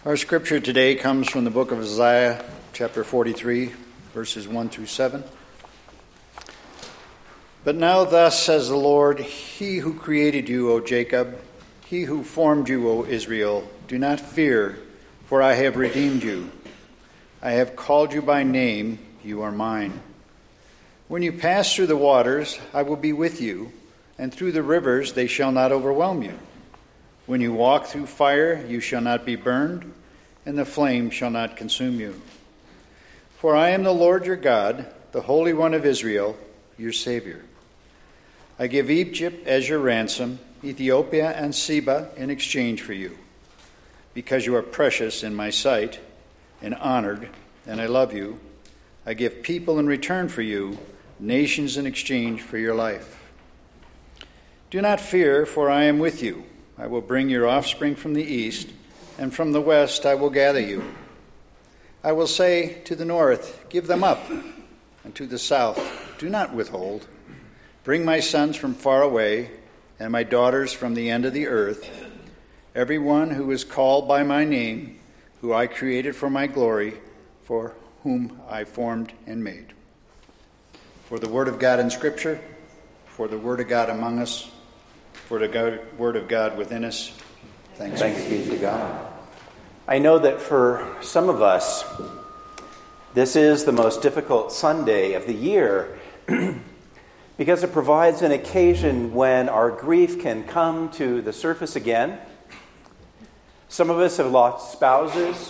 Our scripture today comes from the book of Isaiah, chapter 43, verses 1 through 7. But now thus says the Lord, He who created you, O Jacob, He who formed you, O Israel, do not fear, for I have redeemed you. I have called you by name, you are mine. When you pass through the waters, I will be with you, and through the rivers they shall not overwhelm you. When you walk through fire, you shall not be burned, and the flame shall not consume you. For I am the Lord your God, the Holy One of Israel, your Savior. I give Egypt as your ransom, Ethiopia and Seba in exchange for you. Because you are precious in my sight, and honored, and I love you, I give people in return for you, nations in exchange for your life. Do not fear, for I am with you. I will bring your offspring from the east, and from the west I will gather you. I will say to the north, give them up, and to the south, do not withhold. Bring my sons from far away, and my daughters from the end of the earth, everyone who is called by my name, who I created for my glory, for whom I formed and made. For the word of God in Scripture, for the word of God among us, for the word of God within us. Thanks be to God. I know that for some of us, this is the most difficult Sunday of the year because it provides an occasion when our grief can come to the surface again. Some of us have lost spouses,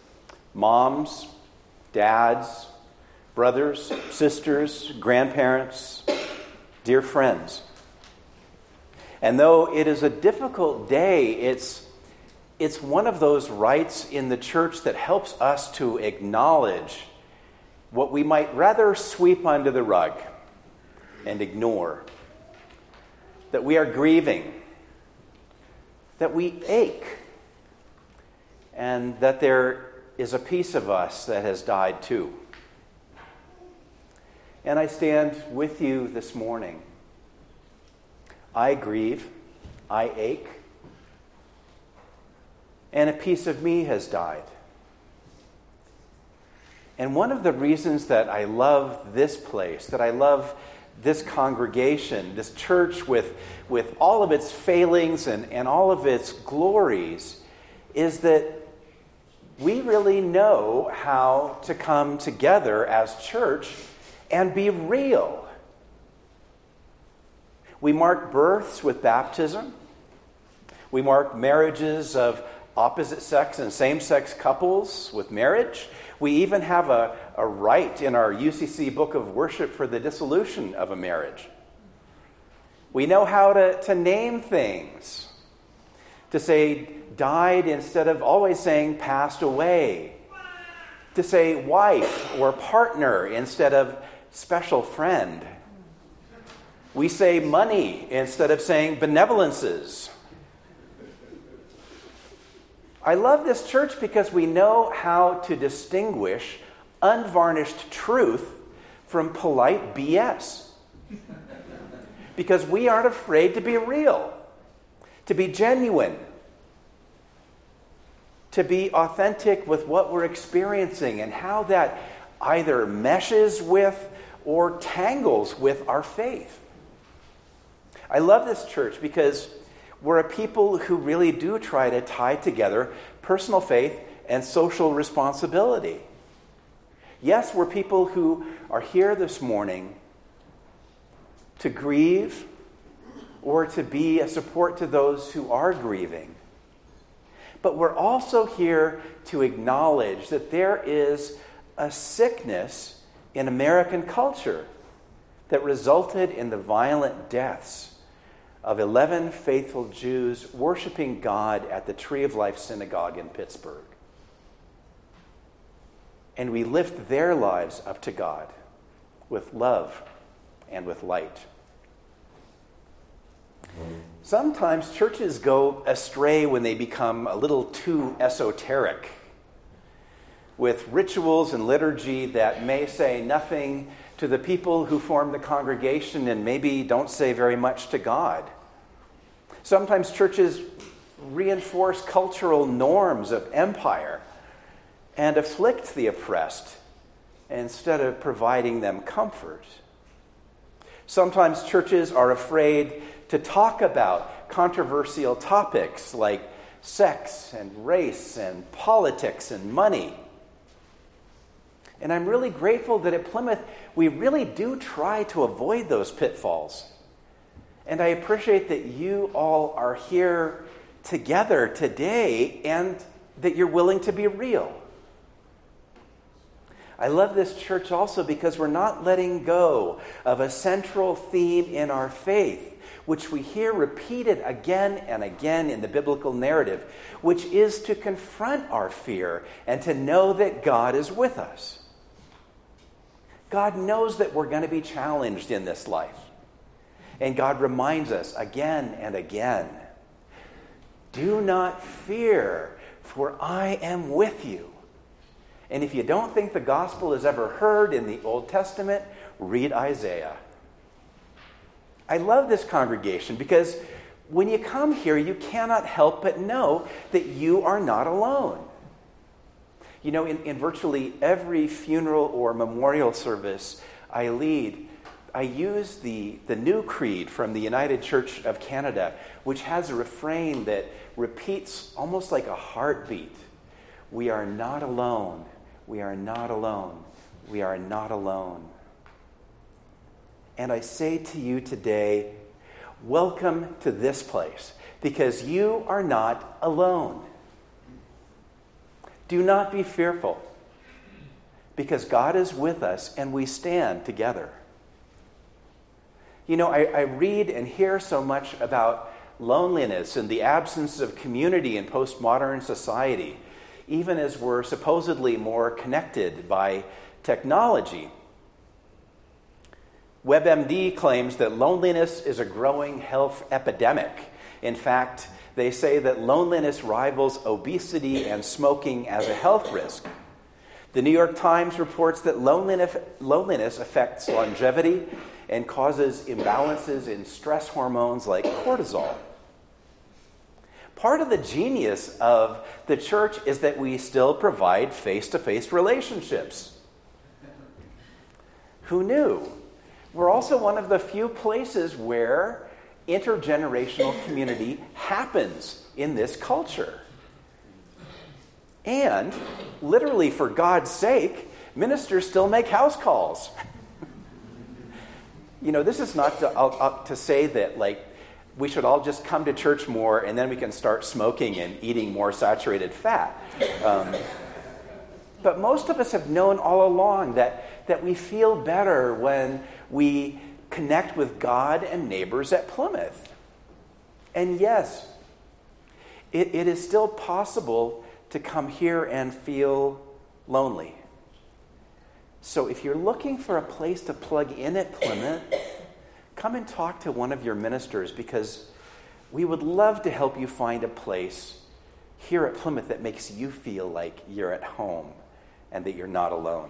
moms, dads, brothers, sisters, grandparents, dear friends. And though it is a difficult day, it's one of those rites in the church that helps us to acknowledge what we might rather sweep under the rug and ignore. That we are grieving, that we ache, and that there is a piece of us that has died too. And I stand with you this morning. I grieve, I ache, and a piece of me has died. And one of the reasons that I love this place, that I love this congregation, this church with all of its failings and all of its glories, is that we really know how to come together as church and be real. We mark births with baptism. We mark marriages of opposite sex and same-sex couples with marriage. We even have a rite in our UCC Book of Worship for the dissolution of a marriage. We know how to name things, to say died instead of always saying passed away, to say wife or partner instead of special friend. We say money instead of saying benevolences. I love this church because we know how to distinguish unvarnished truth from polite BS. Because we aren't afraid to be real, to be genuine, to be authentic with what we're experiencing and how that either meshes with or tangles with our faith. I love this church because we're a people who really do try to tie together personal faith and social responsibility. Yes, we're people who are here this morning to grieve or to be a support to those who are grieving. But we're also here to acknowledge that there is a sickness in American culture that resulted in the violent deaths of 11 faithful Jews worshiping God at the Tree of Life Synagogue in Pittsburgh. And we lift their lives up to God with love and with light. Sometimes churches go astray when they become a little too esoteric, with rituals and liturgy that may say nothing to the people who form the congregation and maybe don't say very much to God. Sometimes churches reinforce cultural norms of empire, and afflict the oppressed instead of providing them comfort. Sometimes churches are afraid to talk about controversial topics like sex and race and politics and money. And I'm really grateful that at Plymouth, we really do try to avoid those pitfalls. And I appreciate that you all are here together today and that you're willing to be real. I love this church also because we're not letting go of a central theme in our faith, which we hear repeated again and again in the biblical narrative, which is to confront our fear and to know that God is with us. God knows that we're going to be challenged in this life. And God reminds us again and again, do not fear, for I am with you. And if you don't think the gospel is ever heard in the Old Testament, read Isaiah. I love this congregation because when you come here, you cannot help but know that you are not alone. You know, in virtually every funeral or memorial service I lead, I use the new creed from the United Church of Canada, which has a refrain that repeats almost like a heartbeat. We are not alone. We are not alone. We are not alone. And I say to you today, welcome to this place, because you are not alone. Do not be fearful, because God is with us and we stand together. You know, I read and hear so much about loneliness and the absence of community in postmodern society, even as we're supposedly more connected by technology. WebMD claims that loneliness is a growing health epidemic. In fact, they say that loneliness rivals obesity and smoking as a health risk. The New York Times reports that loneliness affects longevity and causes imbalances in stress hormones like cortisol. Part of the genius of the church is that we still provide face-to-face relationships. Who knew? We're also one of the few places where intergenerational community happens in this culture. And, literally for God's sake, ministers still make house calls. You know, this is not to say that, like, we should all just come to church more and then we can start smoking and eating more saturated fat. But most of us have known all along that we feel better when we connect with God and neighbors at Plymouth. And yes, it is still possible to come here and feel lonely. So if you're looking for a place to plug in at Plymouth, come and talk to one of your ministers, because we would love to help you find a place here at Plymouth that makes you feel like you're at home and that you're not alone.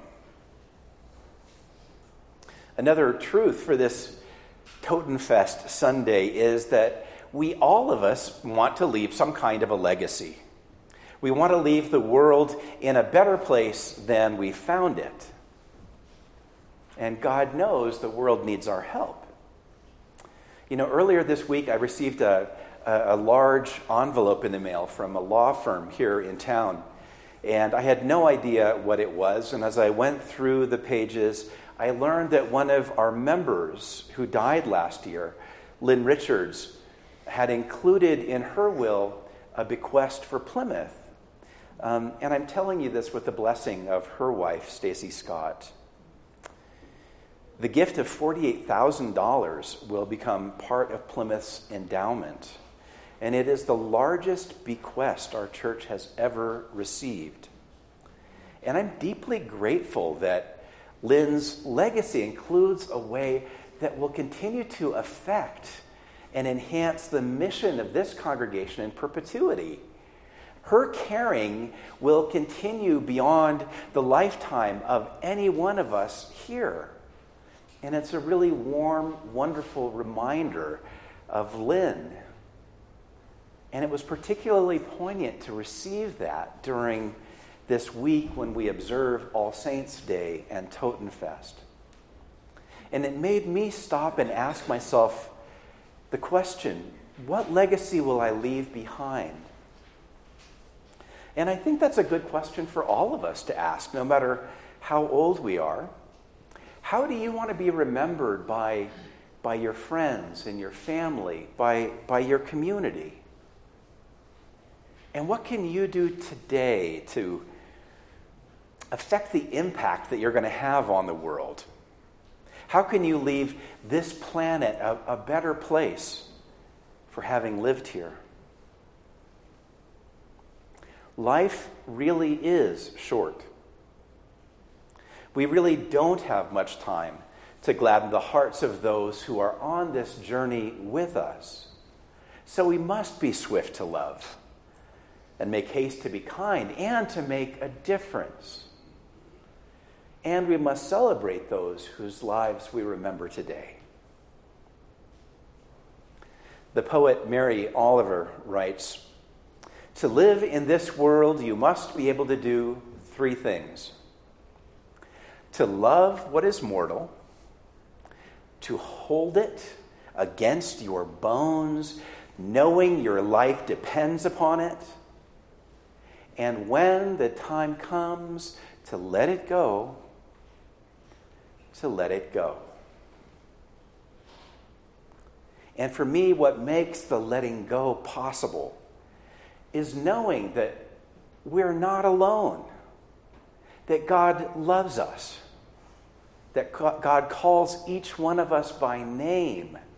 Another truth for this Totenfest Sunday is that all of us want to leave some kind of a legacy. We want to leave the world in a better place than we found it. And God knows the world needs our help. You know, earlier this week I received a large envelope in the mail from a law firm here in town. And I had no idea what it was. And as I went through the pages, I learned that one of our members who died last year, Lynn Richards, had included in her will a bequest for Plymouth. And I'm telling you this with the blessing of her wife, Stacy Scott. The gift of $48,000 will become part of Plymouth's endowment. And it is the largest bequest our church has ever received. And I'm deeply grateful that Lynn's legacy includes a way that will continue to affect and enhance the mission of this congregation in perpetuity. Her caring will continue beyond the lifetime of any one of us here. And it's a really warm, wonderful reminder of Lynn. And it was particularly poignant to receive that during this week when we observe All Saints' Day and Totenfest. And it made me stop and ask myself the question, what legacy will I leave behind? And I think that's a good question for all of us to ask, no matter how old we are. How do you want to be remembered by your friends and your family, by your community? And what can you do today to affect the impact that you're going to have on the world? How can you leave this planet a better place for having lived here? Life really is short. We really don't have much time to gladden the hearts of those who are on this journey with us. So we must be swift to love and make haste to be kind and to make a difference. And we must celebrate those whose lives we remember today. The poet Mary Oliver writes, "To live in this world, you must be able to do 3 things. To love what is mortal, to hold it against your bones, knowing your life depends upon it, and when the time comes to let it go, to let it go." And for me, what makes the letting go possible is knowing that we're not alone, that God loves us, that God calls each one of us by name